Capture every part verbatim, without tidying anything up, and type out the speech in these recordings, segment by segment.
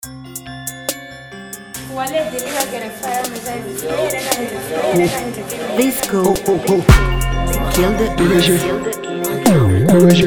Visco. Oh, oh, oh. Kill the Erasure. Erasure.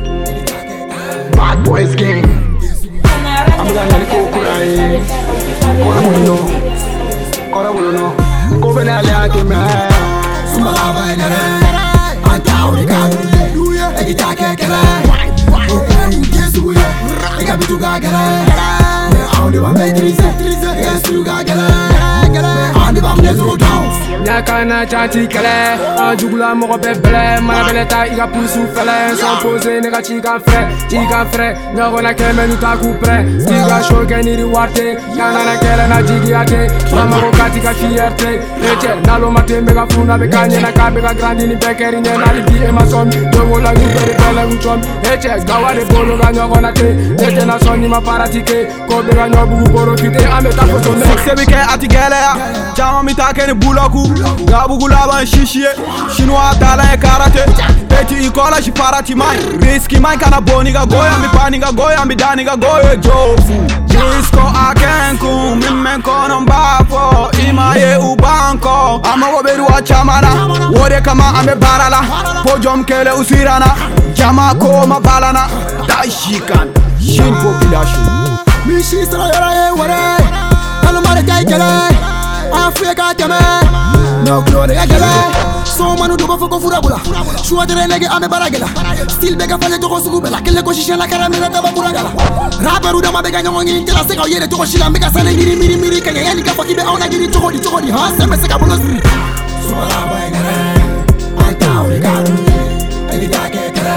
Bad Boys Gang. I'm gonna go cry. Ora buono. Ora buono. Come ne alliati me. Sumala vai nere. Anta unica. E chi ta che che Yesu ya. E capitu ga gara. On the one maîtrise. Yesu ga gara. On the one let's go down. Nyakana chanti kele, un jugula moro bebele, manabeleta iga pusu fele, sans poser nega chiga fre, chiga fre, nyogona keme nuta kupre, stiga shoke niri warte, kanana kele na jigi ate, mama rokati ka fierté, eche nalo mate mega funa beka nyena ka beka grandi ni bekeri nyena liti ema somi, dogo la nyubere pele uchom, eche gawa de bolo ga nyogona te, eche na soni ma paratike, ko beka nyobu boro kite, ameta foto me. Sebike ati gelea, chama mitake ni bulaku. Gabugu laban shishiye, chinois talent karate. Peti ikola shi parati mai, risky mai kana boni ga goya, mi pani ga goya, mi dani ga goya jofu. Disco akenku, mimen kono mbafo, imaye ubanko. Ama woberu wa chamana, wode kama ame barala, pojom kele usirana, jama koma balana, daishikan, shin population. Mishi sara yara ye ware, talo mare kai kele, Afrika keme. No glory agala, so manu dogo foko furabula. Shua tere nege ame baragela. Still bega fale toko sugubela. Kele ko shisha la karamela taba buragala. Raperu dama bega nyongi intela seka yere toko shila mega sane miri miri miri kanya yani kafa kibe auna giri toko di toko di ha sembe seka bulo siri. Sumala baigara, anta urigadu, egi take kara.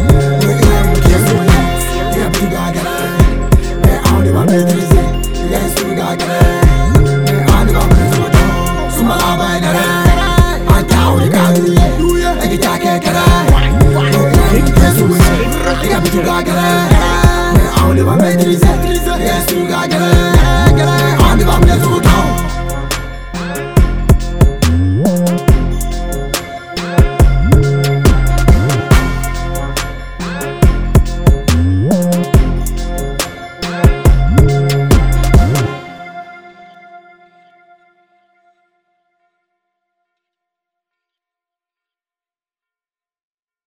Yesu ya, ya buga gara. Me auni ba maîtrise, Yesu ga gara. Me auni ba maîtrise. Sumala baigara, anta urigadu, egi take kara. Yesu ya, ya buga gara. Me auni ba maîtrise, Yesu ga gara.